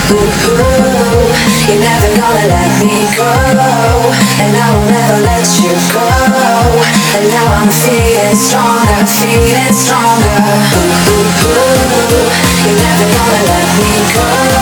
You're never gonna let me go, and I will never let you go. And now I'm feeling stronger, feeling stronger. You're never gonna let me go.